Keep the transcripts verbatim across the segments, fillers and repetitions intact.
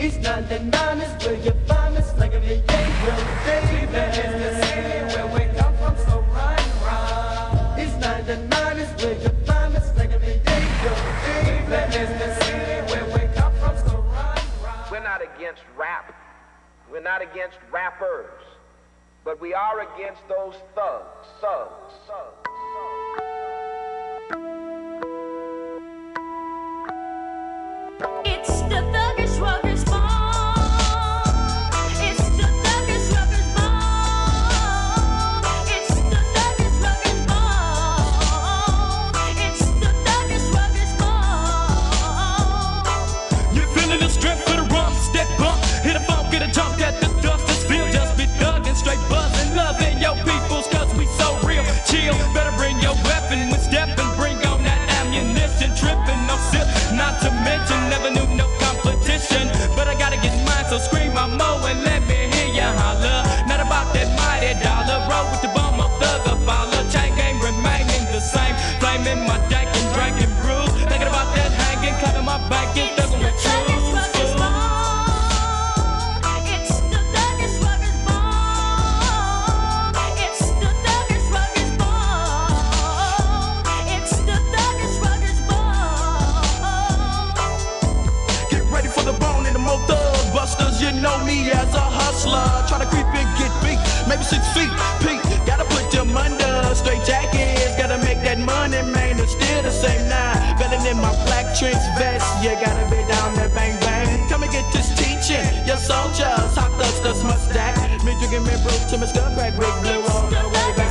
East ninety-nine is where you find us like a Yankee Cleveland is the city where we come from, so run, run. East ninety-nine is where you find us like a Yankee Cleveland is the city where we come from, so run, run. We're not against rap. We're not against rappers. But we are against those thugs, thugs, thugs. It's the thuggish ruggers ball. It's the thuggish ruggers ball. It's the thuggish ruggers ball. It's the thuggish ruggers ball. You're feeling the strength for the rump, step bump, hit a funk, get a jump at the dust. This feel just be thuggin', straight buzzin', loving your peoples 'cause we so real. Chill, better bring your weapon when steppin', bring on that ammunition, trippin', no sip, not to mention never knew no competition. But I gotta get mine, so scream my mo and let me hear ya holler. Not about that mighty dollar, roll with the bum of thugger follow. Chain game remaining the same, flaming my dank and drinking brews. Thinking about that hanging, clapping my back and thuggin' with you. You know me as a hustler, try to creep and get beat, maybe six feet, Pete, gotta put them under, straight jackets, gotta make that money, man, it's still the same now, belling in my black trench vest, you gotta be down there, bang, bang, come and get this teaching, your soldiers, hot dust, dust, mustache, me drinking me brew to my skull crack, big blue all the way back.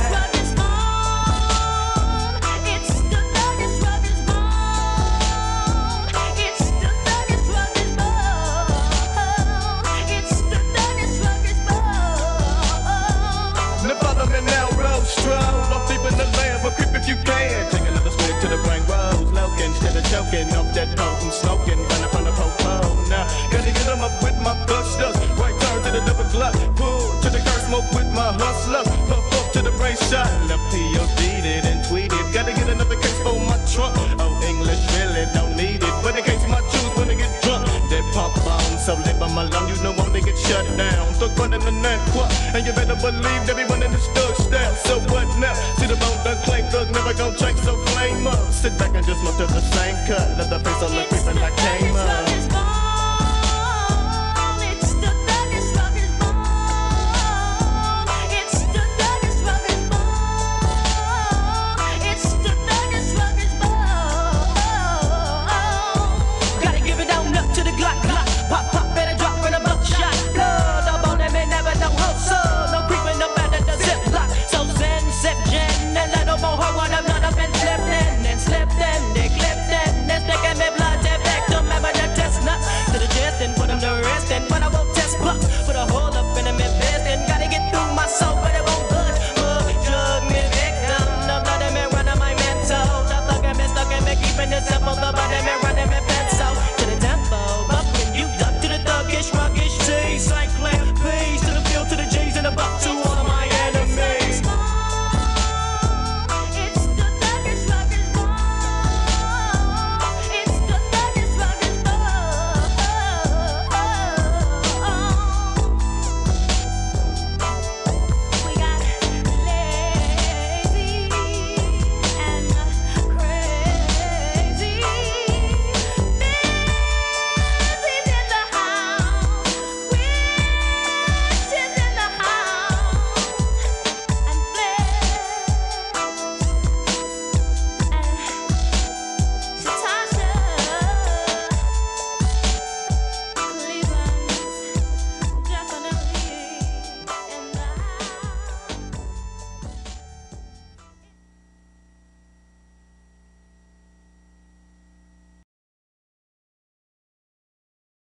Don't sleep in the land, but creep if you can. Take another swig to the brain rose, loking instead of choking off that potent smoking. Run up on the popo now. Gotta get them up with my busters. Right turn to the double glut. Pull to the curse, smoke with my hustlers. Puff up to the brain shot. Left P O D'd it and tweeted. Gotta get another case for my trunk. Oh, English really don't need it. But in case my juice wanna get drunk, they pop on. So live on my lung, you know won't they get shut down. Stuck running the net quat. And you better believe everyone in the stuck style. So what now? See the bone done claim thug never gon' change, so flame up. Sit back and just look to the same cut. Let the face on the creep and I came up.